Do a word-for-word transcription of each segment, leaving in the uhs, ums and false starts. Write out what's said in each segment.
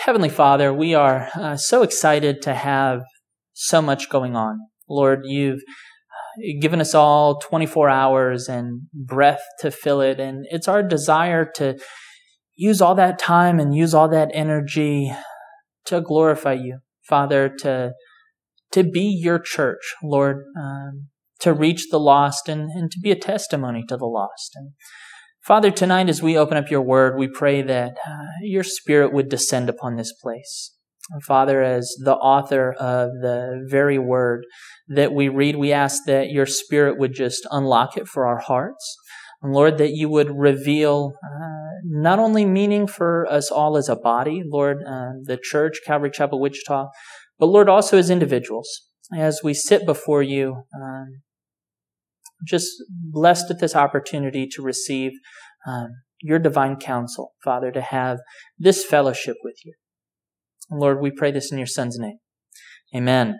Heavenly Father, we are uh, so excited to have so much going on. Lord, you've given us all twenty-four hours and breath to fill it, and it's our desire to use all that time and use all that energy to glorify you, Father, to to be your church, Lord, um, to reach the lost and, and to be a testimony to the lost. And Father, tonight as we open up your word, we pray that uh, your Spirit would descend upon this place. And Father, as the author of the very word that we read, we ask that your Spirit would just unlock it for our hearts. And Lord, that you would reveal uh, not only meaning for us all as a body, Lord, uh, the church, Calvary Chapel, Wichita, but Lord, also as individuals, as we sit before you, um, just blessed at this opportunity to receive um, your divine counsel, Father, to have this fellowship with you. Lord, we pray this in your Son's name. Amen.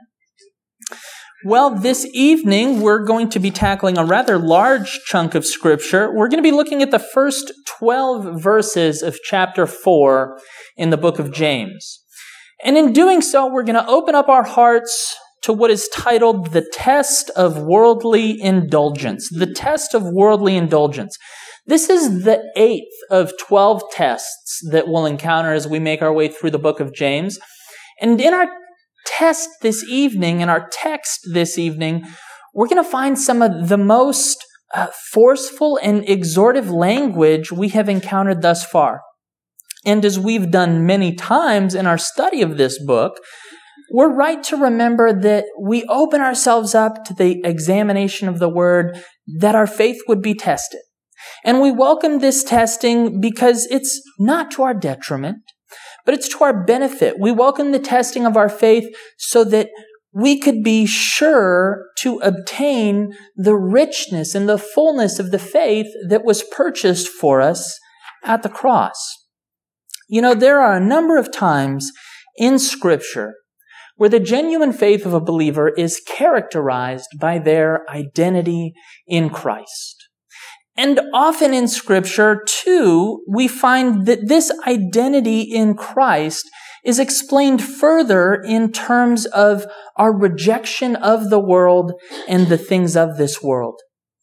Well, this evening, we're going to be tackling a rather large chunk of Scripture. We're going to be looking at the first twelve verses of chapter four in the book of James. And in doing so, we're going to open up our hearts to what is titled the test of worldly indulgence. The test of worldly indulgence. This is the eighth of twelve tests that we'll encounter as we make our way through the book of James. And in our test this evening, in our text this evening, we're going to find some of the most uh, forceful and exhortive language we have encountered thus far. And as we've done many times in our study of this book, we're right to remember that we open ourselves up to the examination of the Word, that our faith would be tested. And we welcome this testing because it's not to our detriment, but it's to our benefit. We welcome the testing of our faith so that we could be sure to obtain the richness and the fullness of the faith that was purchased for us at the cross. You know, there are a number of times in Scripture where the genuine faith of a believer is characterized by their identity in Christ. And often in Scripture, too, we find that this identity in Christ is explained further in terms of our rejection of the world and the things of this world.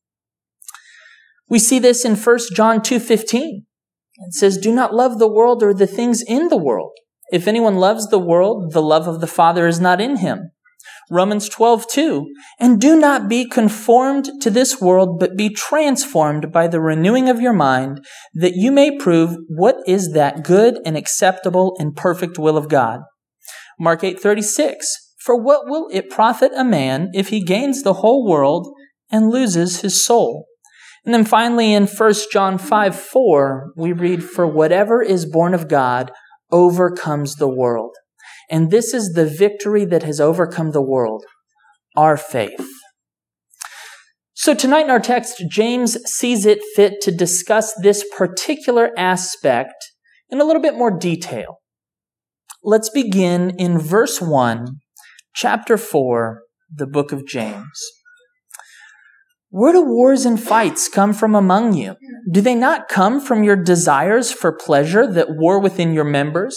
We see this in First John two fifteen. It says, "Do not love the world or the things in the world. If anyone loves the world, the love of the Father is not in him." Romans twelve two, "And do not be conformed to this world, but be transformed by the renewing of your mind, that you may prove what is that good and acceptable and perfect will of God." Mark eight thirty-six, "For what will it profit a man if he gains the whole world and loses his soul?" And then finally in First John five four, we read, "For whatever is born of God overcomes the world." And this is the victory that has overcome the world, our faith. So tonight in our text, James sees it fit to discuss this particular aspect in a little bit more detail. Let's begin in verse one, chapter four, the book of James. "Where do wars and fights come from among you? Do they not come from your desires for pleasure that war within your members?"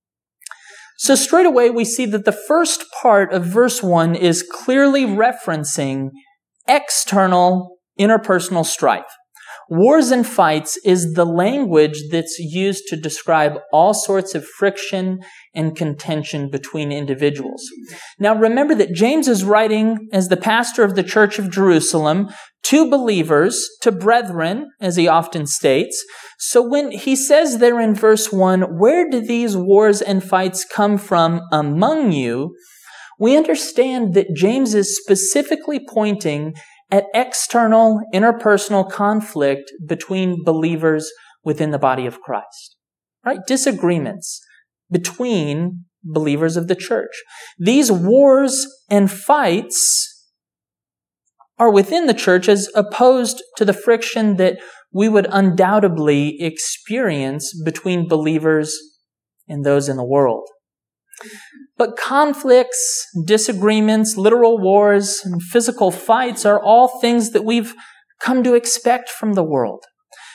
So straight away, we see that the first part of verse one is clearly referencing external interpersonal strife. Wars and fights is the language that's used to describe all sorts of friction and contention between individuals. Now remember that James is writing as the pastor of the church of Jerusalem to believers, to brethren, as he often states. So when he says there in verse one, "Where do these wars and fights come from among you?" we understand that James is specifically pointing at external, interpersonal conflict between believers within the body of Christ. Right? Disagreements between believers of the church. These wars and fights are within the church as opposed to the friction that we would undoubtedly experience between believers and those in the world. But conflicts, disagreements, literal wars, and physical fights are all things that we've come to expect from the world.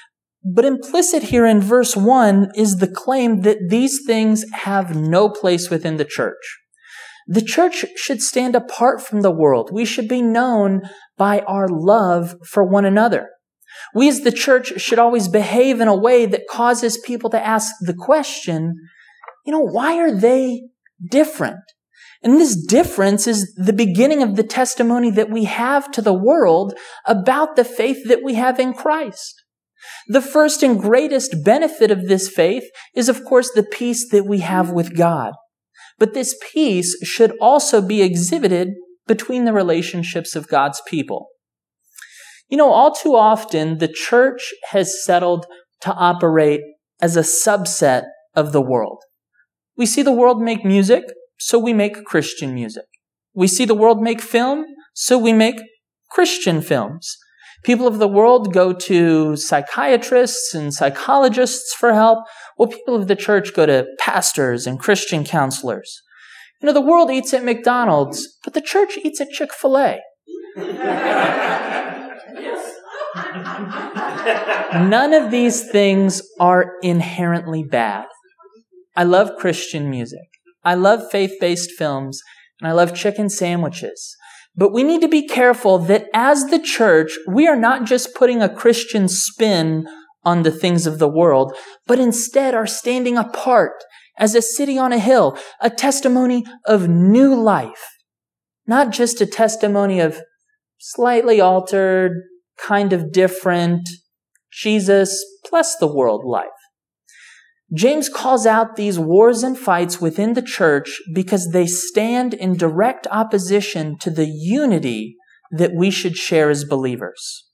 But implicit here in verse one is the claim that these things have no place within the church. The church should stand apart from the world. We should be known by our love for one another. We as the church should always behave in a way that causes people to ask the question, you know, why are they different? And this difference is the beginning of the testimony that we have to the world about the faith that we have in Christ. The first and greatest benefit of this faith is, of course, the peace that we have with God. But this peace should also be exhibited between the relationships of God's people. You know, all too often, the church has settled to operate as a subset of the world. We see the world make music, so we make Christian music. We see the world make film, so we make Christian films. People of the world go to psychiatrists and psychologists for help. Well, people of the church go to pastors and Christian counselors. You know, the world eats at McDonald's, but the church eats at Chick-fil-A. None of these things are inherently bad. I love Christian music. I love faith-based films, and I love chicken sandwiches. But we need to be careful that as the church, we are not just putting a Christian spin on the things of the world, but instead are standing apart as a city on a hill, a testimony of new life, not just a testimony of slightly altered, kind of different, Jesus plus the world life. James calls out these wars and fights within the church because they stand in direct opposition to the unity that we should share as believers.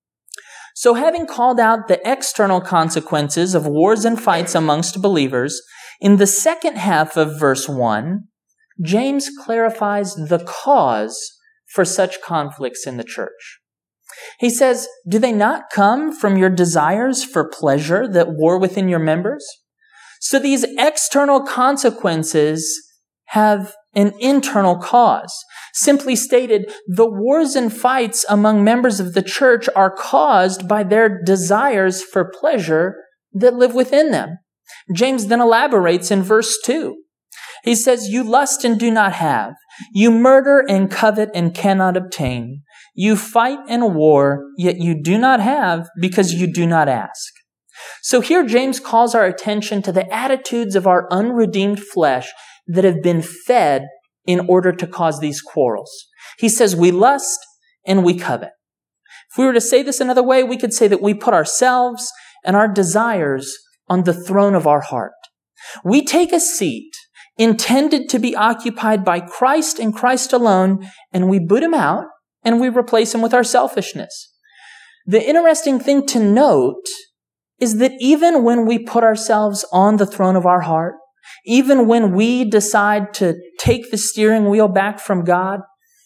So having called out the external consequences of wars and fights amongst believers, in the second half of verse one, James clarifies the cause for such conflicts in the church. He says, do they not come from your desires for pleasure that war within your members? So these external consequences have an internal cause. Simply stated, the wars and fights among members of the church are caused by their desires for pleasure that live within them. James then elaborates in verse two. He says, you lust and do not have. You murder and covet and cannot obtain. You fight and war, yet you do not have because you do not ask. So here James calls our attention to the attitudes of our unredeemed flesh that have been fed in order to cause these quarrels. He says we lust and we covet. If we were to say this another way, we could say that we put ourselves and our desires on the throne of our heart. We take a seat intended to be occupied by Christ and Christ alone, and we boot him out and we replace him with our selfishness. The interesting thing to note is that even when we put ourselves on the throne of our heart, even when we decide to take the steering wheel back from God,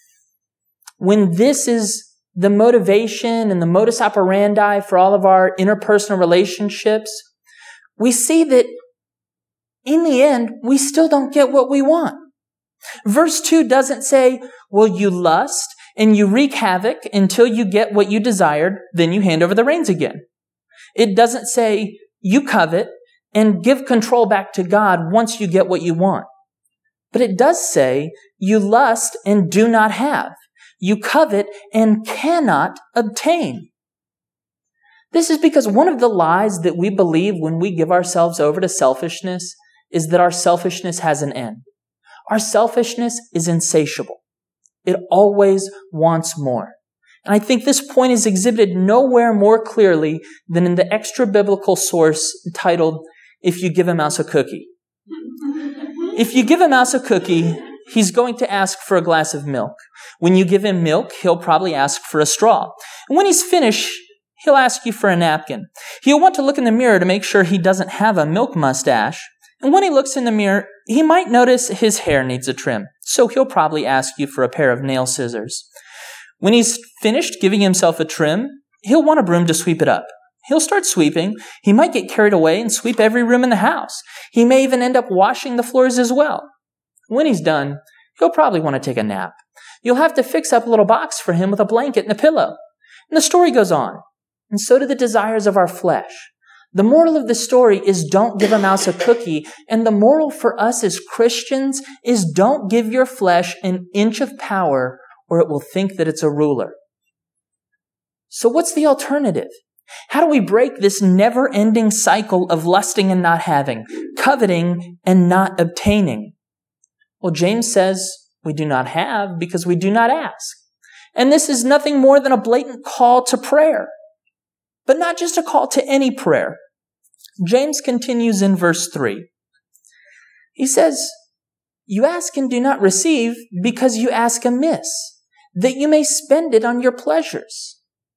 when this is the motivation and the modus operandi for all of our interpersonal relationships, we see that in the end, we still don't get what we want. Verse two doesn't say, well, you lust and you wreak havoc until you get what you desired, then you hand over the reins again. It doesn't say you covet and give control back to God once you get what you want. But it does say you lust and do not have. You covet and cannot obtain. This is because one of the lies that we believe when we give ourselves over to selfishness is that our selfishness has an end. Our selfishness is insatiable. It always wants more. And I think this point is exhibited nowhere more clearly than in the extra-biblical source titled, If You Give a Mouse a Cookie. If you give a mouse a cookie, he's going to ask for a glass of milk. When you give him milk, he'll probably ask for a straw. And when he's finished, he'll ask you for a napkin. He'll want to look in the mirror to make sure he doesn't have a milk mustache. And when he looks in the mirror, he might notice his hair needs a trim. So he'll probably ask you for a pair of nail scissors. When he's finished giving himself a trim, he'll want a broom to sweep it up. He'll start sweeping. He might get carried away and sweep every room in the house. He may even end up washing the floors as well. When he's done, he'll probably want to take a nap. You'll have to fix up a little box for him with a blanket and a pillow. And the story goes on. And so do the desires of our flesh. The moral of the story is don't give a mouse a cookie. And the moral for us as Christians is don't give your flesh an inch of power or it will think that it's a ruler. So what's the alternative? How do we break this never-ending cycle of lusting and not having, coveting and not obtaining? Well, James says we do not have because we do not ask. And this is nothing more than a blatant call to prayer. But not just a call to any prayer. James continues in verse three. He says, "You ask and do not receive because you ask amiss, that you may spend it on your pleasures."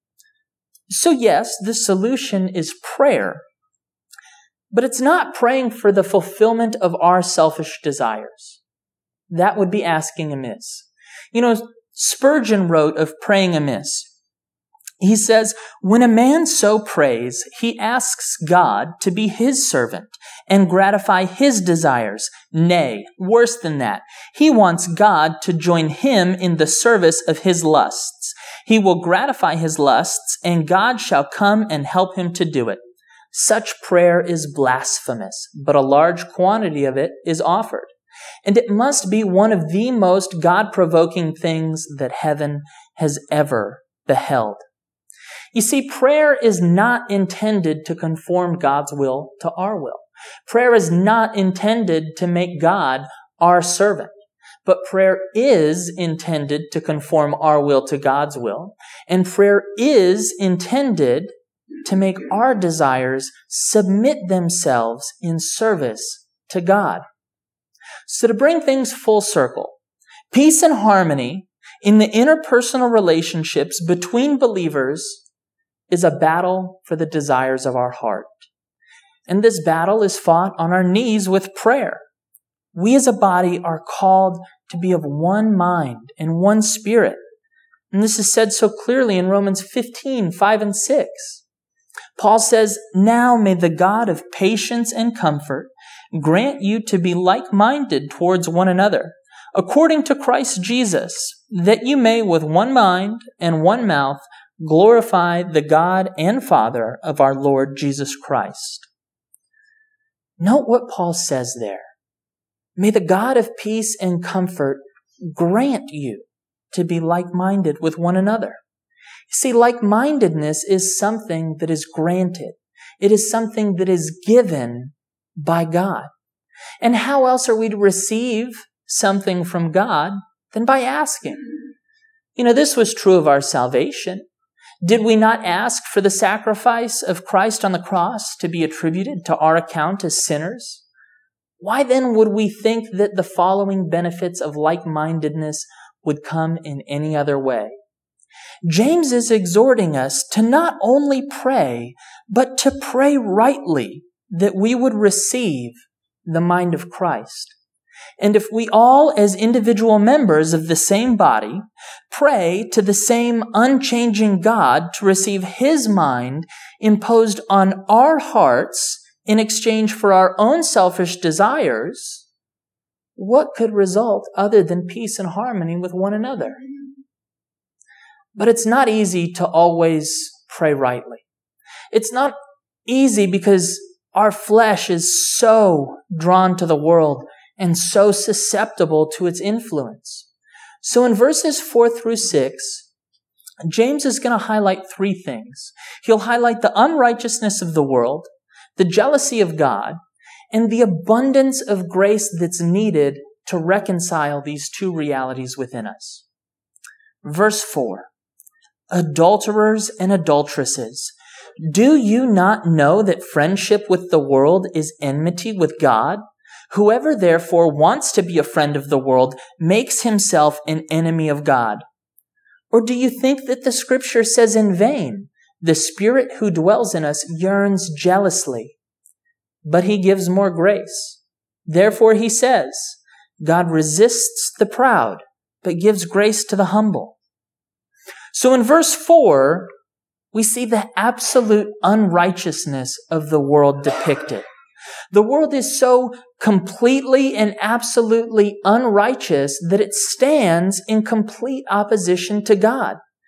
So yes, the solution is prayer, but it's not praying for the fulfillment of our selfish desires. That would be asking amiss. You know, Spurgeon wrote of praying amiss. He says, "When a man so prays, he asks God to be his servant and gratify his desires. Nay, worse than that, he wants God to join him in the service of his lusts. He will gratify his lusts, and God shall come and help him to do it. Such prayer is blasphemous, but a large quantity of it is offered. And it must be one of the most God-provoking things that heaven has ever beheld." You see, prayer is not intended to conform God's will to our will. Prayer is not intended to make God our servant. But prayer is intended to conform our will to God's will. And prayer is intended to make our desires submit themselves in service to God. So to bring things full circle, peace and harmony in the interpersonal relationships between believers is a battle for the desires of our heart. And this battle is fought on our knees with prayer. We as a body are called to be of one mind and one spirit. And this is said so clearly in Romans fifteen, five and six. Paul says, "Now may the God of patience and comfort grant you to be like-minded towards one another, according to Christ Jesus, that you may with one mind and one mouth glorify the God and Father of our Lord Jesus Christ." Note what Paul says there. May the God of peace and comfort grant you to be like-minded with one another. See, like-mindedness is something that is granted. It is something that is given by God. And how else are we to receive something from God than by asking? You know, this was true of our salvation. Did we not ask for the sacrifice of Christ on the cross to be attributed to our account as sinners? Why then would we think that the following benefits of like-mindedness would come in any other way? James is exhorting us to not only pray, but to pray rightly, that we would receive the mind of Christ. And if we all, as individual members of the same body, pray to the same unchanging God to receive His mind imposed on our hearts in exchange for our own selfish desires, what could result other than peace and harmony with one another? But it's not easy to always pray rightly. It's not easy because our flesh is so drawn to the world and so susceptible to its influence. So in verses four through six, James is going to highlight three things. He'll highlight the unrighteousness of the world, the jealousy of God, and the abundance of grace that's needed to reconcile these two realities within us. Verse four, adulterers and adulteresses, do you not know that friendship with the world is enmity with God? Whoever therefore wants to be a friend of the world makes himself an enemy of God. Or do you think that the scripture says in vain, the Spirit who dwells in us yearns jealously, but He gives more grace? Therefore He says, God resists the proud, but gives grace to the humble. So in verse four, we see the absolute unrighteousness of the world depicted. The world is so completely and absolutely unrighteous that it stands in complete opposition to God.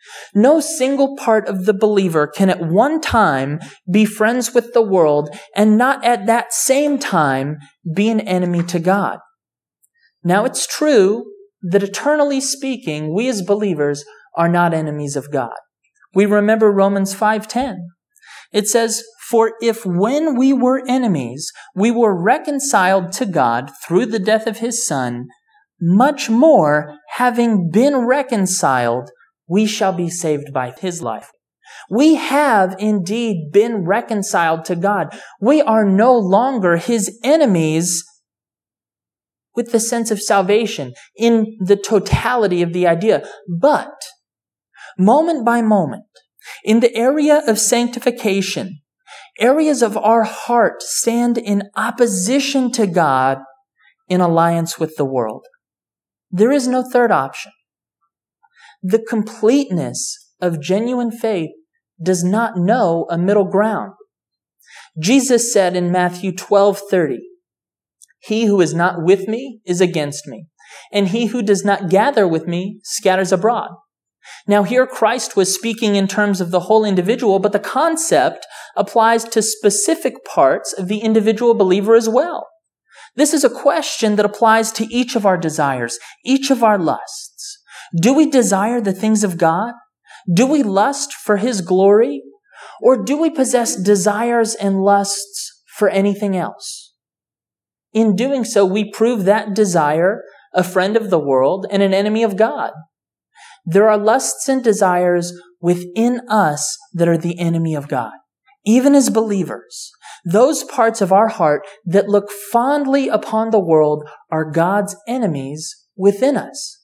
No single part of the believer can at one time be friends with the world and not at that same time be an enemy to God. Now, it's true that eternally speaking, we as believers are not enemies of God. We remember Romans five ten. It says, "For if when we were enemies, we were reconciled to God through the death of his Son, much more, having been reconciled, we shall be saved by his life." We have indeed been reconciled to God. We are no longer his enemies with the sense of salvation in the totality of the idea. But moment by moment, in the area of sanctification, areas of our heart stand in opposition to God in alliance with the world. There is no third option. The completeness of genuine faith does not know a middle ground. Jesus said in Matthew twelve thirty, "He who is not with me is against me, and he who does not gather with me scatters abroad." Now here Christ was speaking in terms of the whole individual, but the concept applies to specific parts of the individual believer as well. This is a question that applies to each of our desires, each of our lusts. Do we desire the things of God? Do we lust for his glory? Or do we possess desires and lusts for anything else? In doing so, we prove that desire a friend of the world and an enemy of God. There are lusts and desires within us that are the enemy of God. Even as believers, those parts of our heart that look fondly upon the world are God's enemies within us.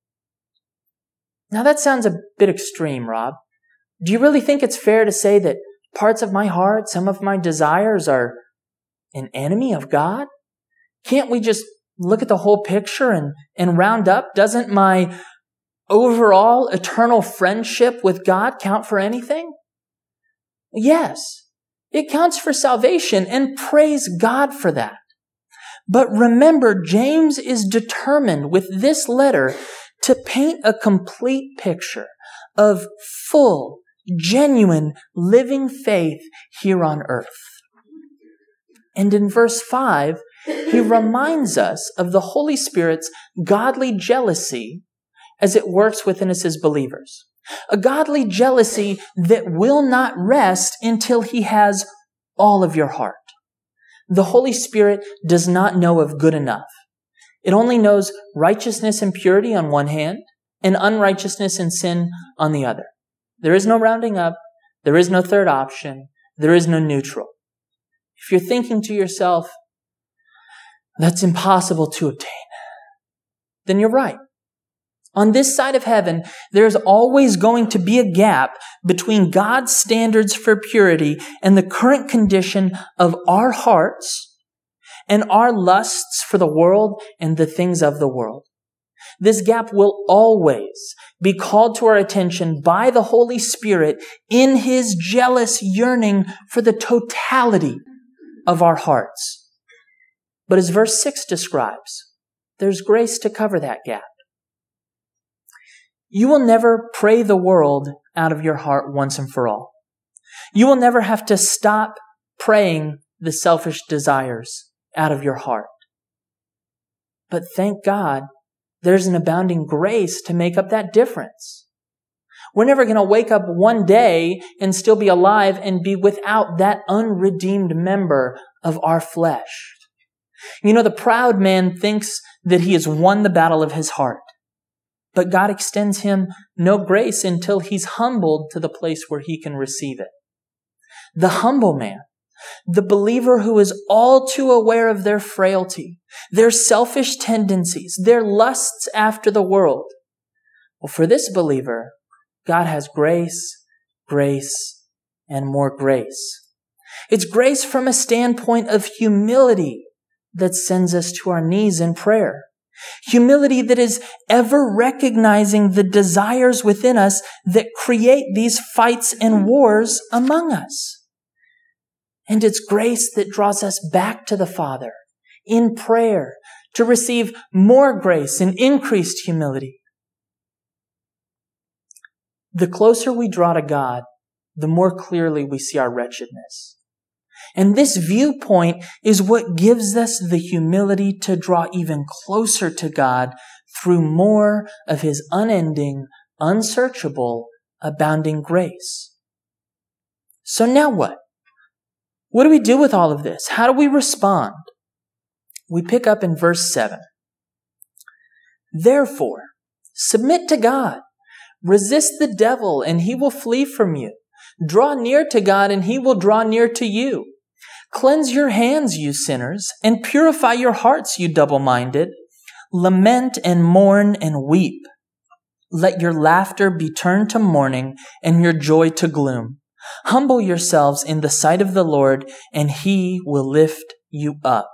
Now that sounds a bit extreme, Rob. Do you really think it's fair to say that parts of my heart, some of my desires are an enemy of God? Can't we just look at the whole picture and, and round up? Doesn't my overall eternal friendship with God count for anything? Yes, it counts for salvation, and praise God for that. But remember, James is determined with this letter to paint a complete picture of full, genuine, living faith here on earth. And in verse five, he reminds us of the Holy Spirit's godly jealousy as it works within us as believers. A godly jealousy that will not rest until he has all of your heart. The Holy Spirit does not know of good enough. It only knows righteousness and purity on one hand, and unrighteousness and sin on the other. There is no rounding up. There is no third option. There is no neutral. If you're thinking to yourself, that's impossible to obtain, then you're right. On this side of heaven, there's always going to be a gap between God's standards for purity and the current condition of our hearts and our lusts for the world and the things of the world. This gap will always be called to our attention by the Holy Spirit in his jealous yearning for the totality of our hearts. But as verse six describes, there's grace to cover that gap. You will never pray the world out of your heart once and for all. You will never have to stop praying the selfish desires out of your heart. But thank God, there's an abounding grace to make up that difference. We're never going to wake up one day and still be alive and be without that unredeemed member of our flesh. You know, the proud man thinks that he has won the battle of his heart. But God extends him no grace until he's humbled to the place where he can receive it. The humble man, the believer who is all too aware of their frailty, their selfish tendencies, their lusts after the world. Well, for this believer, God has grace, grace, and more grace. It's grace from a standpoint of humility that sends us to our knees in prayer. Humility that is ever recognizing the desires within us that create these fights and wars among us. And it's grace that draws us back to the Father in prayer to receive more grace and increased humility. the closer we draw to God, the more clearly we see our wretchedness. And this viewpoint is what gives us the humility to draw even closer to God through more of His unending, unsearchable, abounding grace. So now what? What do we do with all of this? How do we respond? We pick up in verse seven. Therefore, submit to God. Resist the devil, and he will flee from you. Draw near to God, and He will draw near to you. Cleanse your hands, you sinners, and purify your hearts, you double-minded. Lament and mourn and weep. Let your laughter be turned to mourning and your joy to gloom. Humble yourselves in the sight of the Lord, and He will lift you up.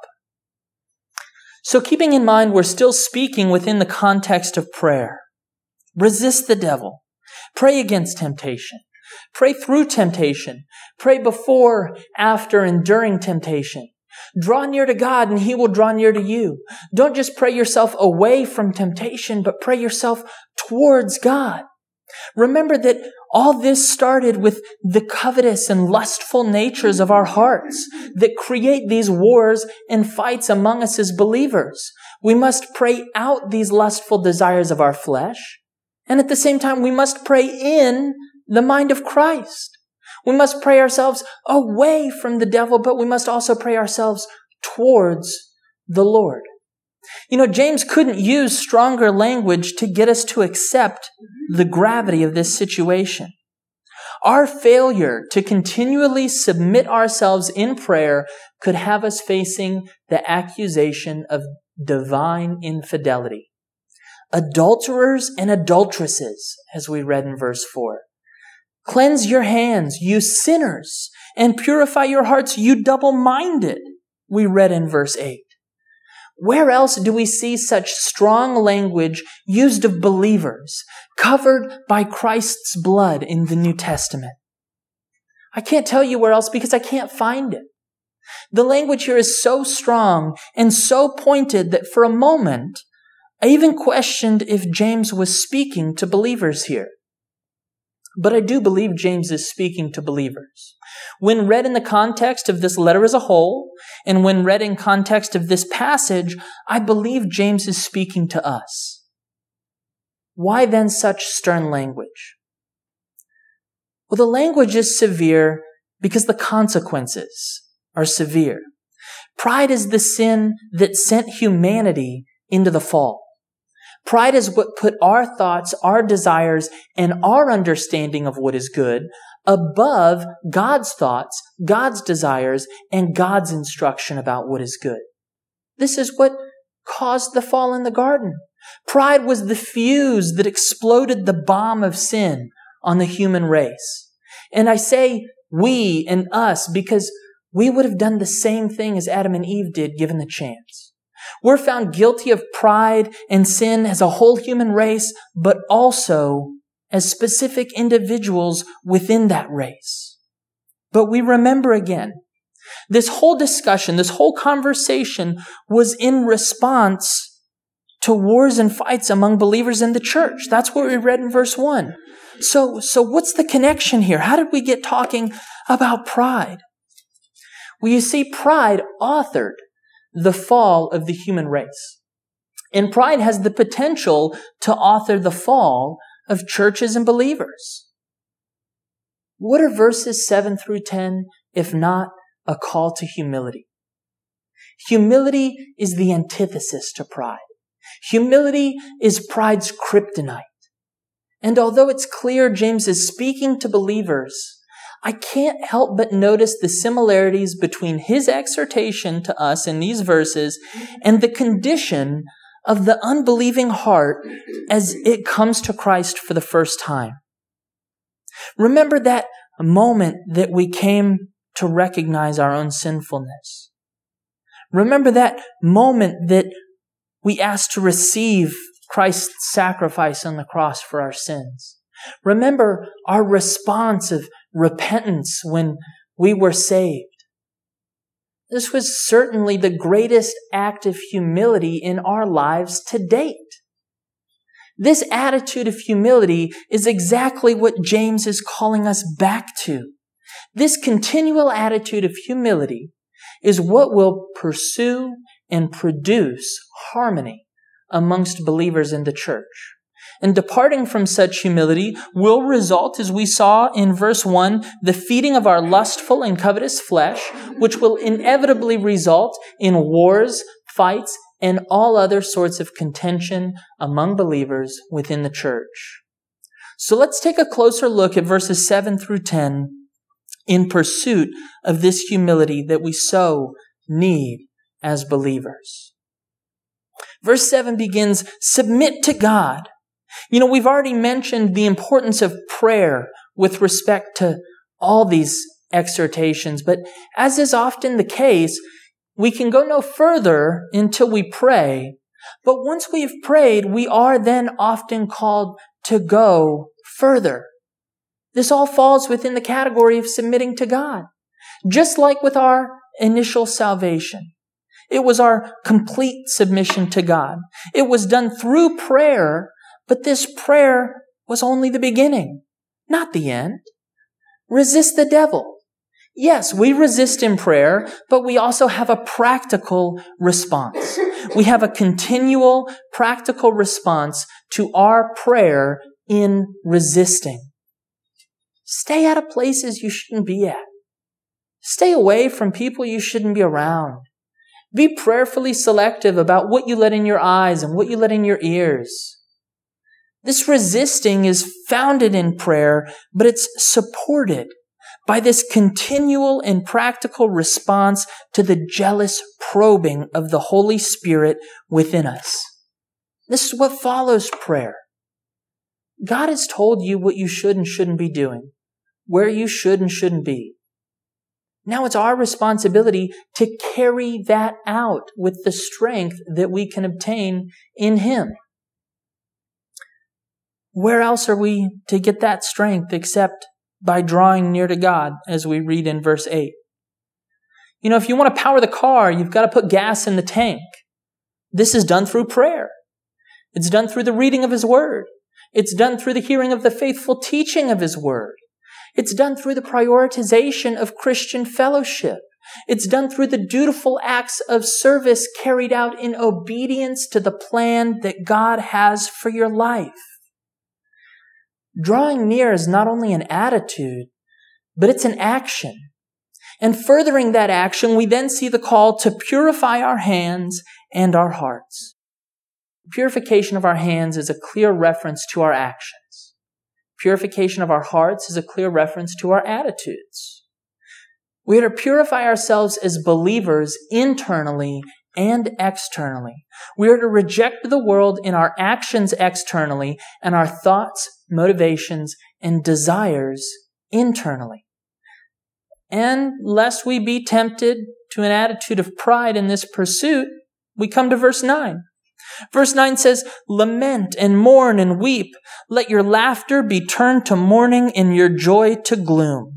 So keeping in mind, we're still speaking within the context of prayer. Resist the devil. Pray against temptation. Pray through temptation. Pray before, after, and during temptation. Draw near to God, and He will draw near to you. Don't just pray yourself away from temptation, but pray yourself towards God. Remember that all this started with the covetous and lustful natures of our hearts that create these wars and fights among us as believers. We must pray out these lustful desires of our flesh, and at the same time, we must pray in the mind of Christ. We must pray ourselves away from the devil, but we must also pray ourselves towards the Lord. You know, James couldn't use stronger language to get us to accept the gravity of this situation. Our failure to continually submit ourselves in prayer could have us facing the accusation of divine infidelity. Adulterers and adulteresses, as we read in verse four. Cleanse your hands, you sinners, and purify your hearts, you double-minded, we read in verse eight. Where else do we see such strong language used of believers, covered by Christ's blood in the New Testament? I can't tell you where else because I can't find it. The language here is so strong and so pointed that for a moment, I even questioned if James was speaking to believers here. But I do believe James is speaking to believers. When read in the context of this letter as a whole, and when read in context of this passage, I believe James is speaking to us. Why then such stern language? Well, the language is severe because the consequences are severe. Pride is the sin that sent humanity into the fall. Pride is what put our thoughts, our desires, and our understanding of what is good above God's thoughts, God's desires, and God's instruction about what is good. This is what caused the fall in the garden. Pride was the fuse that exploded the bomb of sin on the human race. And I say we and us because we would have done the same thing as Adam and Eve did given the chance. We're found guilty of pride and sin as a whole human race, but also as specific individuals within that race. But we remember again, this whole discussion, this whole conversation was in response to wars and fights among believers in the church. That's what we read in verse one. So, so what's the connection here? How did we get talking about pride? Well, you see, pride authored the fall of the human race. And pride has the potential to author the fall of churches and believers. What are verses seven through ten if not a call to humility? Humility is the antithesis to pride. Humility is pride's kryptonite. And although it's clear James is speaking to believers, I can't help but notice the similarities between his exhortation to us in these verses and the condition of the unbelieving heart as it comes to Christ for the first time. Remember that moment that we came to recognize our own sinfulness. Remember that moment that we asked to receive Christ's sacrifice on the cross for our sins. Remember our response of repentance when we were saved. This was certainly the greatest act of humility in our lives to date. This attitude of humility is exactly what James is calling us back to. This continual attitude of humility is what will pursue and produce harmony amongst believers in the church. And departing from such humility will result, as we saw in verse one, the feeding of our lustful and covetous flesh, which will inevitably result in wars, fights, and all other sorts of contention among believers within the church. So let's take a closer look at verses seven through ten in pursuit of this humility that we so need as believers. Verse seven begins, submit to God. You know, we've already mentioned the importance of prayer with respect to all these exhortations, but as is often the case, we can go no further until we pray. But once we've prayed, we are then often called to go further. This all falls within the category of submitting to God. Just like with our initial salvation. It was our complete submission to God. It was done through prayer, but this prayer was only the beginning, not the end. Resist the devil. Yes, we resist in prayer, but we also have a practical response. We have a continual practical response to our prayer in resisting. Stay out of places you shouldn't be at. Stay away from people you shouldn't be around. Be prayerfully selective about what you let in your eyes and what you let in your ears. This resisting is founded in prayer, but it's supported by this continual and practical response to the jealous probing of the Holy Spirit within us. This is what follows prayer. God has told you what you should and shouldn't be doing, where you should and shouldn't be. Now it's our responsibility to carry that out with the strength that we can obtain in Him. Where else are we to get that strength except by drawing near to God, as we read in verse eight? You know, if you want to power the car, you've got to put gas in the tank. This is done through prayer. It's done through the reading of His Word. It's done through the hearing of the faithful teaching of His Word. It's done through the prioritization of Christian fellowship. It's done through the dutiful acts of service carried out in obedience to the plan that God has for your life. Drawing near is not only an attitude, but it's an action. And furthering that action, we then see the call to purify our hands and our hearts. Purification of our hands is a clear reference to our actions. Purification of our hearts is a clear reference to our attitudes. We are to purify ourselves as believers internally and externally. We are to reject the world in our actions externally and our thoughts, motivations, and desires internally. And lest we be tempted to an attitude of pride in this pursuit, we come to verse nine. Verse nine says, lament and mourn and weep. Let your laughter be turned to mourning and your joy to gloom.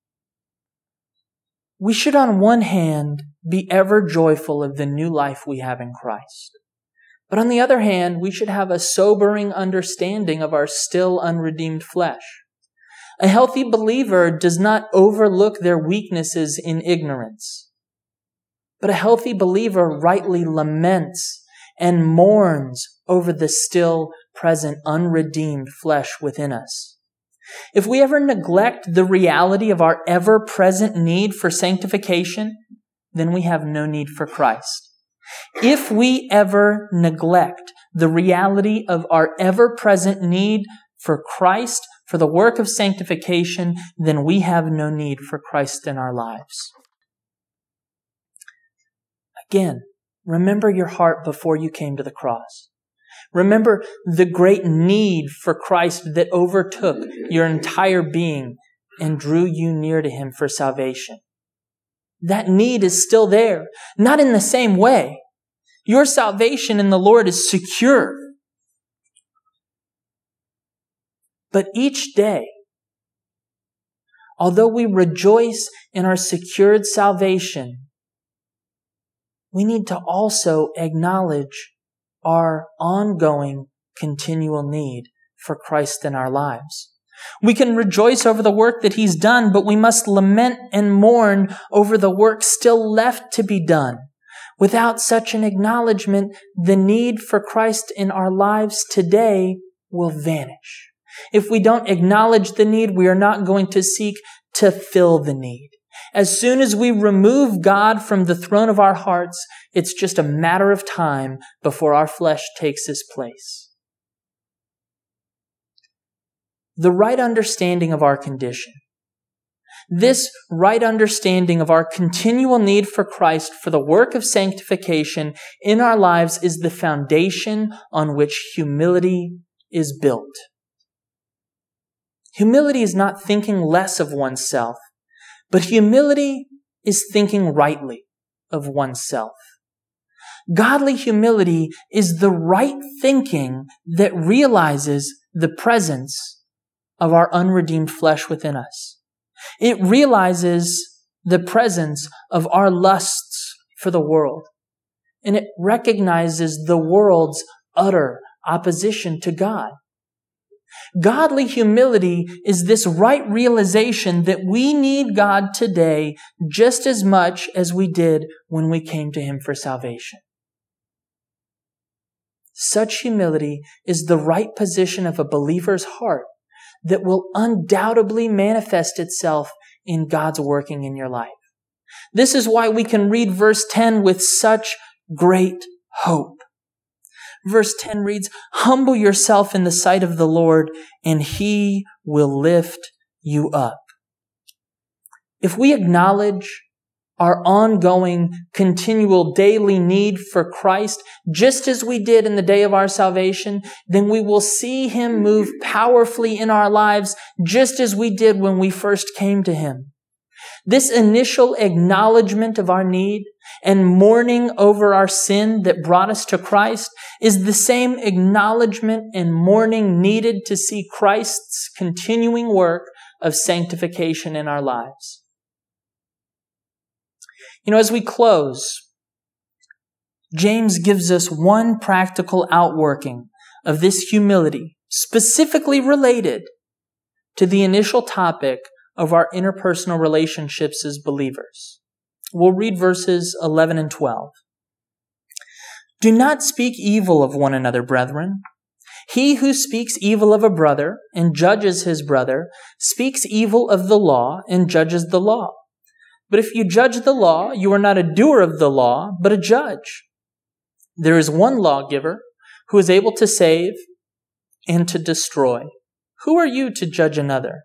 We should on one hand be ever joyful of the new life we have in Christ. But on the other hand, we should have a sobering understanding of our still unredeemed flesh. A healthy believer does not overlook their weaknesses in ignorance. But a healthy believer rightly laments and mourns over the still present unredeemed flesh within us. If we ever neglect the reality of our ever-present need for sanctification, then we have no need for Christ. If we ever neglect the reality of our ever-present need for Christ, for the work of sanctification, then we have no need for Christ in our lives. Again, remember your heart before you came to the cross. Remember the great need for Christ that overtook your entire being and drew you near to Him for salvation. That need is still there, not in the same way. Your salvation in the Lord is secure. But each day, although we rejoice in our secured salvation, we need to also acknowledge our ongoing continual need for Christ in our lives. We can rejoice over the work that He's done, but we must lament and mourn over the work still left to be done. Without such an acknowledgement, the need for Christ in our lives today will vanish. If we don't acknowledge the need, we are not going to seek to fill the need. As soon as we remove God from the throne of our hearts, it's just a matter of time before our flesh takes His place. The right understanding of our condition. This right understanding of our continual need for Christ for the work of sanctification in our lives is the foundation on which humility is built. Humility is not thinking less of oneself, but humility is thinking rightly of oneself. Godly humility is the right thinking that realizes the presence of our unredeemed flesh within us. It realizes the presence of our lusts for the world, and it recognizes the world's utter opposition to God. Godly humility is this right realization that we need God today just as much as we did when we came to Him for salvation. Such humility is the right position of a believer's heart that will undoubtedly manifest itself in God's working in your life. This is why we can read verse ten with such great hope. Verse ten reads, "Humble yourself in the sight of the Lord, and He will lift you up." If we acknowledge our ongoing, continual, daily need for Christ, just as we did in the day of our salvation, then we will see Him move powerfully in our lives, just as we did when we first came to Him. This initial acknowledgement of our need and mourning over our sin that brought us to Christ is the same acknowledgement and mourning needed to see Christ's continuing work of sanctification in our lives. You know, as we close, James gives us one practical outworking of this humility, specifically related to the initial topic of our interpersonal relationships as believers. We'll read verses eleven and twelve. "Do not speak evil of one another, brethren. He who speaks evil of a brother and judges his brother speaks evil of the law and judges the law. But if you judge the law, you are not a doer of the law, but a judge. There is one lawgiver who is able to save and to destroy. Who are you to judge another?"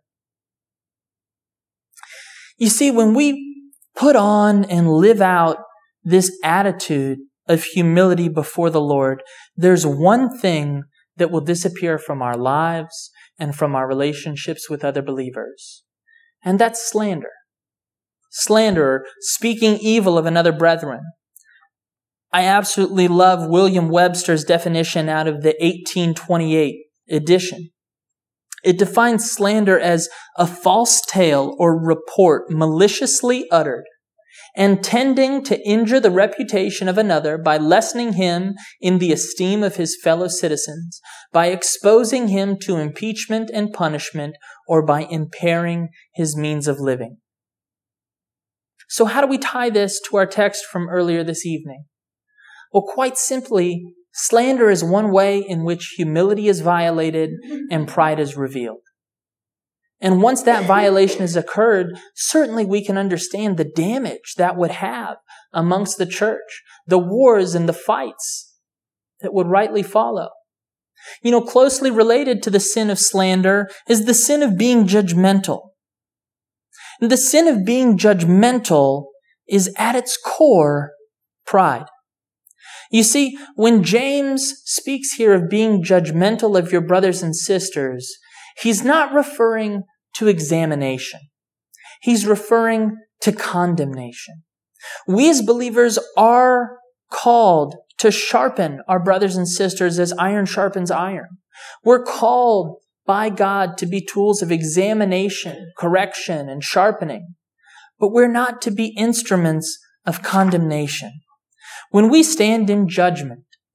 You see, when we put on and live out this attitude of humility before the Lord, there's one thing that will disappear from our lives and from our relationships with other believers, and that's slander. Slander, speaking evil of another brethren. I absolutely love William Webster's definition out of the eighteen twenty-eight edition. It defines slander as a false tale or report maliciously uttered and tending to injure the reputation of another by lessening him in the esteem of his fellow citizens, by exposing him to impeachment and punishment, or by impairing his means of living. So how do we tie this to our text from earlier this evening? Well, quite simply, slander is one way in which humility is violated and pride is revealed. And once that violation has occurred, certainly we can understand the damage that would have amongst the church, the wars and the fights that would rightly follow. You know, closely related to the sin of slander is the sin of being judgmental. The sin of being judgmental is at its core pride. You see, when James speaks here of being judgmental of your brothers and sisters, he's not referring to examination. He's referring to condemnation. We as believers are called to sharpen our brothers and sisters as iron sharpens iron. We're called by God to be tools of examination, correction, and sharpening. But we're not to be instruments of condemnation. When we stand in judgment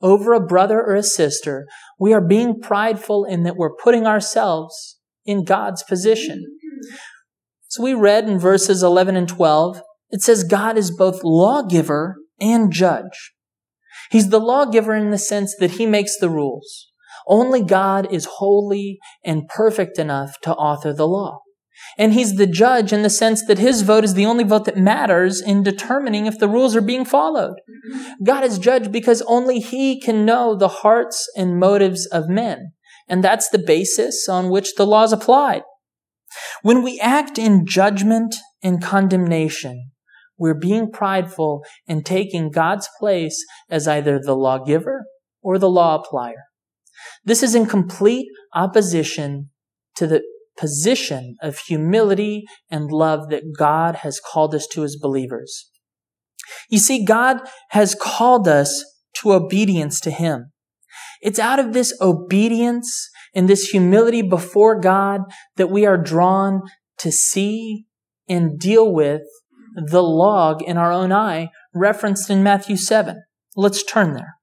over a brother or a sister, we are being prideful in that we're putting ourselves in God's position. So we read in verses eleven and twelve, it says God is both lawgiver and judge. He's the lawgiver in the sense that he makes the rules. Only God is holy and perfect enough to author the law. And he's the judge in the sense that his vote is the only vote that matters in determining if the rules are being followed. God is judge because only he can know the hearts and motives of men. And that's the basis on which the law is applied. When we act in judgment and condemnation, we're being prideful and taking God's place as either the lawgiver or the law applier. This is in complete opposition to the position of humility and love that God has called us to as believers. You see, God has called us to obedience to him. It's out of this obedience and this humility before God that we are drawn to see and deal with the log in our own eye referenced in Matthew seven. Let's turn there.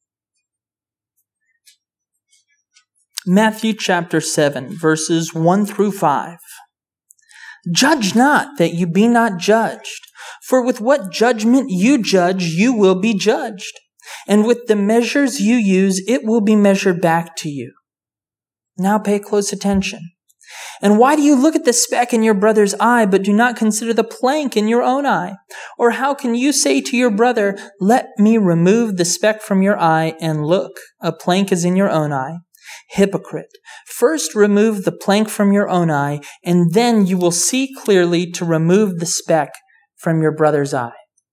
Matthew chapter seven, verses one through five. Judge not that you be not judged, for with what judgment you judge, you will be judged. And with the measures you use, it will be measured back to you. Now pay close attention. And why do you look at the speck in your brother's eye, but do not consider the plank in your own eye? Or how can you say to your brother, let me remove the speck from your eye, and look, a plank is in your own eye? Hypocrite, first remove the plank from your own eye, and then you will see clearly to remove the speck from your brother's eye.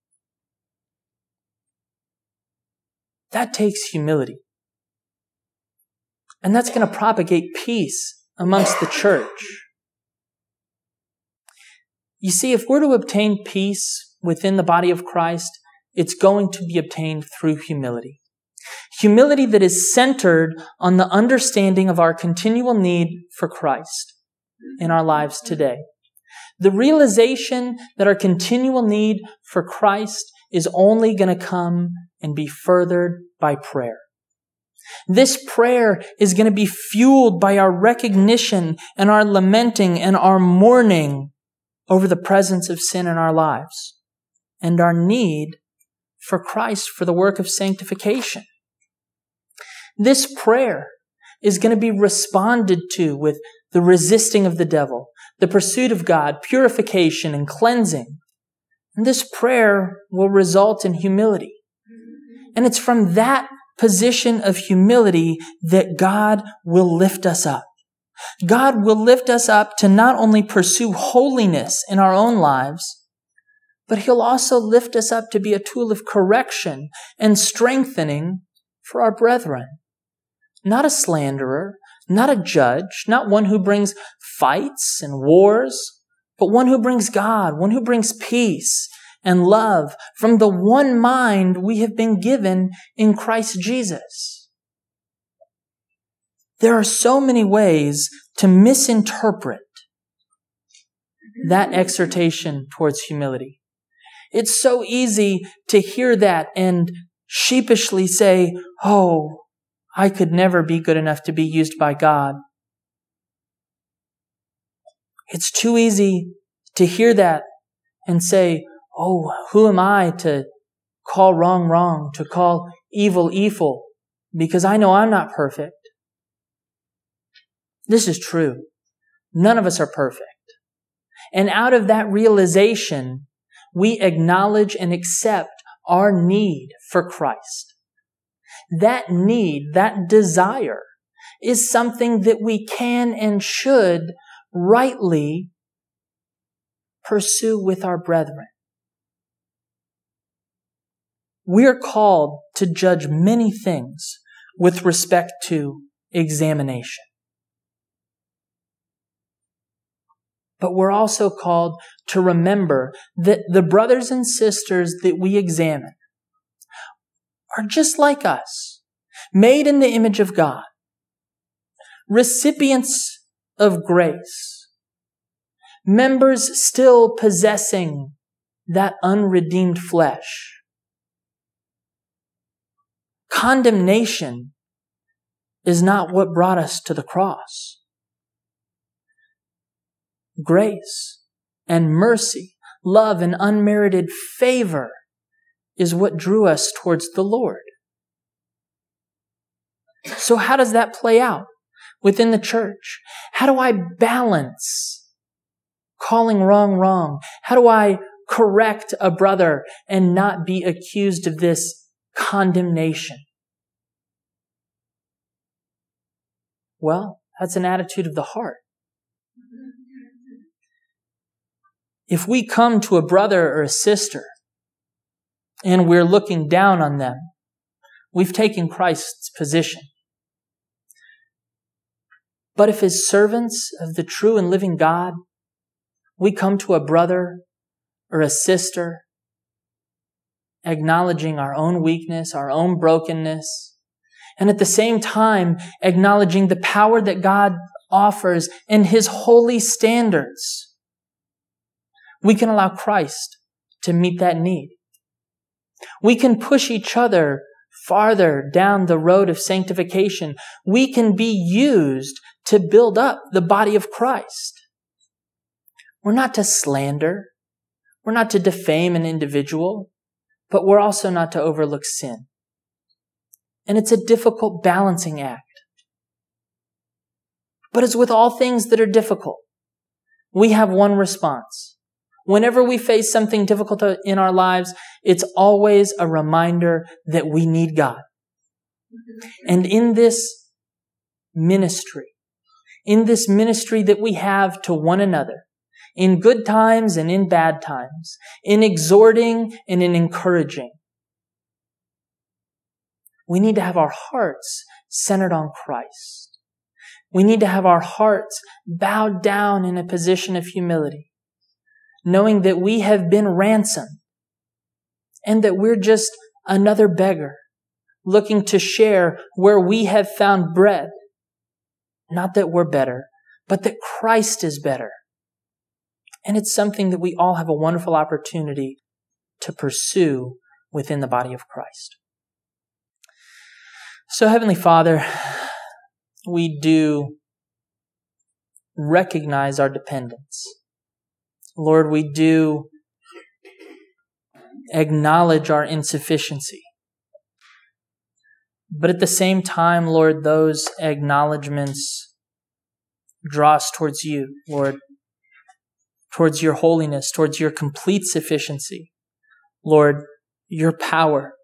That takes humility. And that's going to propagate peace amongst the church. You see, if we're to obtain peace within the body of Christ, it's going to be obtained through humility. Humility that is centered on the understanding of our continual need for Christ in our lives today. The realization that our continual need for Christ is only going to come and be furthered by prayer. This prayer is going to be fueled by our recognition and our lamenting and our mourning over the presence of sin in our lives and our need for Christ for the work of sanctification. This prayer is going to be responded to with the resisting of the devil, the pursuit of God, purification and cleansing. And this prayer will result in humility. And it's from that position of humility that God will lift us up. God will lift us up to not only pursue holiness in our own lives, but he'll also lift us up to be a tool of correction and strengthening for our brethren. Not a slanderer, not a judge, not one who brings fights and wars, but one who brings God, one who brings peace and love from the one mind we have been given in Christ Jesus. There are so many ways to misinterpret that exhortation towards humility. It's so easy to hear that and sheepishly say, oh, I could never be good enough to be used by God. It's too easy to hear that and say, oh, who am I to call wrong wrong, to call evil evil, because I know I'm not perfect. This is true. None of us are perfect. And out of that realization, we acknowledge and accept our need for Christ. That need, that desire, is something that we can and should rightly pursue with our brethren. We are called to judge many things with respect to examination. But we're also called to remember that the brothers and sisters that we examine are just like us, made in the image of God, recipients of grace, members still possessing that unredeemed flesh, Condemnation is not what brought us to the cross. Grace and mercy, love and unmerited favor is what drew us towards the Lord. So how does that play out within the church? How do I balance calling wrong wrong? How do I correct a brother and not be accused of this condemnation? Well, that's an attitude of the heart. If we come to a brother or a sister and we're looking down on them, we've taken Christ's position. But if as servants of the true and living God, we come to a brother or a sister acknowledging our own weakness, our own brokenness, and at the same time acknowledging the power that God offers and His holy standards, we can allow Christ to meet that need. We can push each other farther down the road of sanctification. We can be used to build up the body of Christ. We're not to slander. We're not to defame an individual, but we're also not to overlook sin. And it's a difficult balancing act. But as with all things that are difficult, we have one response. Whenever we face something difficult in our lives, it's always a reminder that we need God. And in this ministry, in this ministry that we have to one another, in good times and in bad times, in exhorting and in encouraging, we need to have our hearts centered on Christ. We need to have our hearts bowed down in a position of humility, knowing that we have been ransomed and that we're just another beggar looking to share where we have found bread. Not that we're better, but that Christ is better. And it's something that we all have a wonderful opportunity to pursue within the body of Christ. So, Heavenly Father, we do recognize our dependence. Lord, we do acknowledge our insufficiency. But at the same time, Lord, those acknowledgments draw us towards you, Lord, towards your holiness, towards your complete sufficiency. Lord, your power.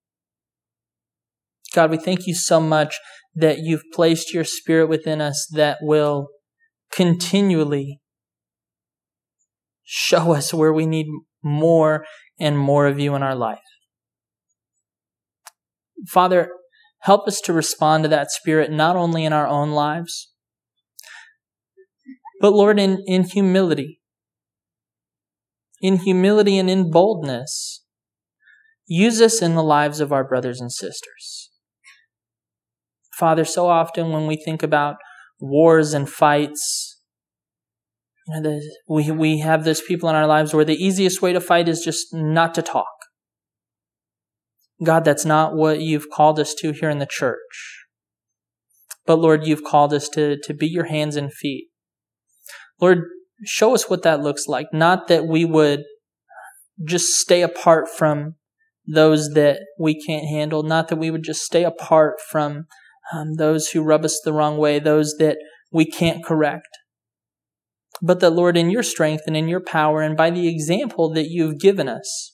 God, we thank you so much that you've placed your Spirit within us that will continually show us where we need more and more of you in our life. Father, help us to respond to that Spirit not only in our own lives, but Lord, in, in humility. In humility and in boldness, use us in the lives of our brothers and sisters. Father, so often when we think about wars and fights, you know, the, we, we have those people in our lives where the easiest way to fight is just not to talk. God, that's not what you've called us to here in the church. But Lord, you've called us to, to be your hands and feet. Lord, show us what that looks like. Not that we would just stay apart from those that we can't handle. Not that we would just stay apart from um, those who rub us the wrong way, those that we can't correct. But that, Lord, in your strength and in your power and by the example that you've given us,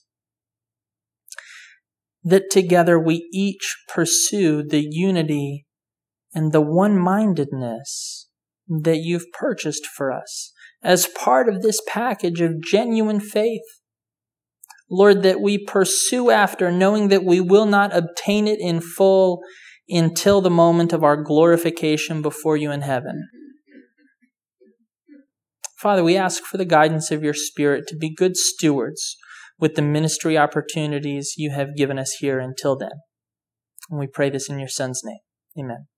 that together we each pursue the unity and the one-mindedness that you've purchased for us as part of this package of genuine faith. Lord, that we pursue after, knowing that we will not obtain it in full until the moment of our glorification before you in heaven. Father, we ask for the guidance of your Spirit to be good stewards with the ministry opportunities you have given us here until then. And we pray this in your Son's name. Amen.